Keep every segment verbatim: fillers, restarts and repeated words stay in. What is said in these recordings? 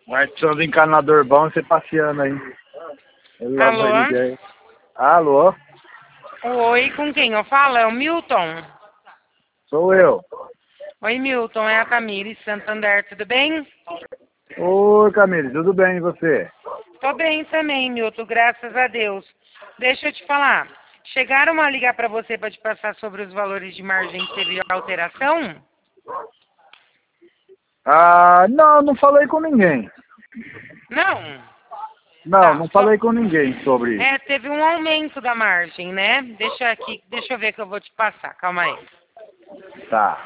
Mas tinha uns encanador bom você passeando aí. Pelo amor de Deus. Alô? Oi, com quem eu falo? É o Milton? Sou eu. Oi, Milton, é a Camille Santander, tudo bem? Oi, Camille, tudo bem e você? Tô bem também, Milton, graças a Deus. Deixa eu te falar, chegaram a ligar para você para te passar sobre os valores de margem que teve alteração? Ah, não, não falei com ninguém. Não? Não, Tá, não só... falei com ninguém sobre isso. É, teve um aumento da margem, né? Deixa aqui, deixa eu ver que eu vou te passar, calma aí. Tá.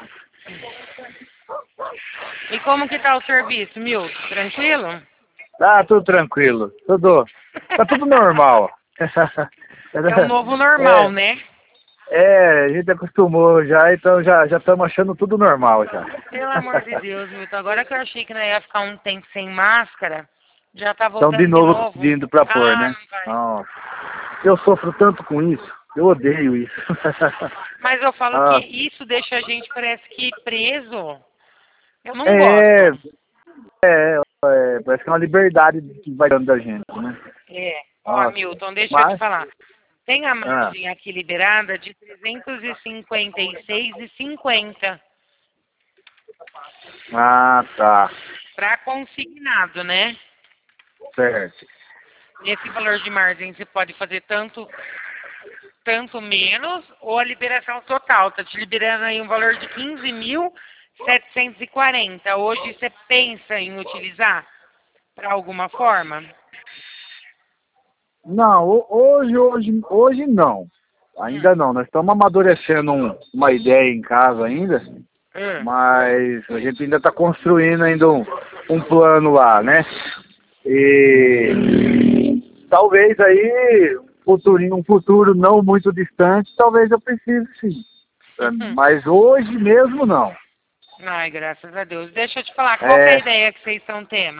E como que tá o serviço, Milton? Tranquilo? Tá tudo tranquilo. Tudo. Tá tudo normal. É o novo normal, é, né? é, a gente acostumou já, então já já estamos achando tudo normal já. Pelo amor de Deus, Milton. Agora que eu achei que não ia ficar um tempo sem máscara, já tá Então de voltando de novo novo. pedindo pra pôr, Ah, né? não vai. Nossa. Eu sofro tanto com isso. Eu odeio isso. Mas eu falo que Ah, isso deixa a gente, parece que, preso. Eu não é, gosto. é, é, parece que é uma liberdade que vai dando da gente, né? É. Ó, Nossa. Milton, deixa eu te Mas, falar. Tem a ah, margem aqui liberada de trezentos e cinquenta e seis e cinquenta ah, tá. para consignado, né? Certo. Esse valor de margem você pode fazer tanto tanto menos ou a liberação total. Tá te liberando aí um valor de quinze mil setecentos e quarenta. Hoje você pensa em utilizar para alguma forma? Não, ho- hoje, hoje, hoje não. Hum, Ainda não. Nós estamos amadurecendo um- uma ideia em casa ainda, hum, mas a gente ainda está construindo ainda um, um plano lá, né? E talvez aí, futurinho, um futuro não muito distante, talvez eu precise sim. uhum. Mas hoje mesmo não. Ai, graças a Deus. Deixa eu te falar, qual que é a É, ideia que vocês estão tendo?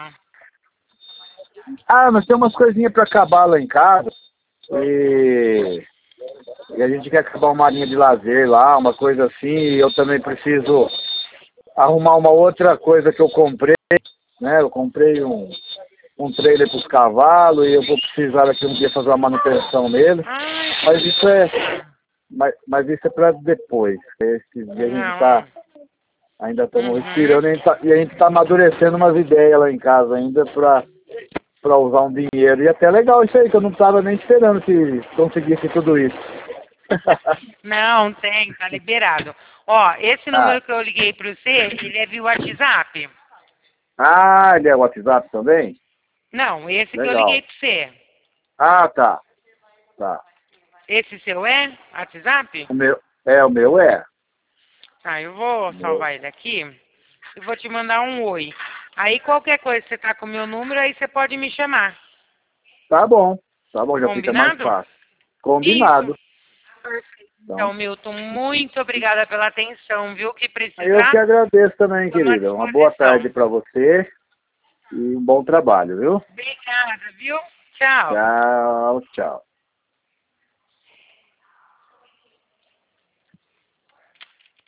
ah, nós temos umas coisinhas para acabar lá em casa. E, e a gente quer acabar uma linha de lazer lá, uma coisa assim. E eu também preciso arrumar uma outra coisa que eu comprei, né? Eu comprei um, um trailer para os cavalos e eu vou precisar daqui um dia fazer uma manutenção nele. Ai, que Mas isso é, bacana. mas, mas isso é para depois. Esse dia a gente tá, Não. ainda estamos Uhum. respirando e a gente tá, e a gente tá amadurecendo umas ideias lá em casa ainda para para usar um dinheiro. E até legal isso aí, que eu não estava nem esperando que conseguisse tudo isso. Não, tem, tá liberado. Ó, esse ah, número que eu liguei para você, ele é via WhatsApp? ah, ele é WhatsApp também? Não, esse que eu liguei Legal. para você. Ah, tá. Tá. Esse seu é WhatsApp? O meu, é, o meu é. Tá, eu vou O meu. salvar ele aqui e vou te mandar um oi. Aí qualquer coisa, você tá com o meu número, aí você pode me chamar. Tá bom. Tá bom, já fica mais Combinado? fácil. Isso. Combinado. Perfeito. Então, Então, Milton, muito obrigada pela atenção, viu? Que eu que precisar, agradeço também, estou à querida. Uma boa tarde disposição. para você e um bom trabalho, viu? Obrigada, viu? Tchau. Tchau, tchau.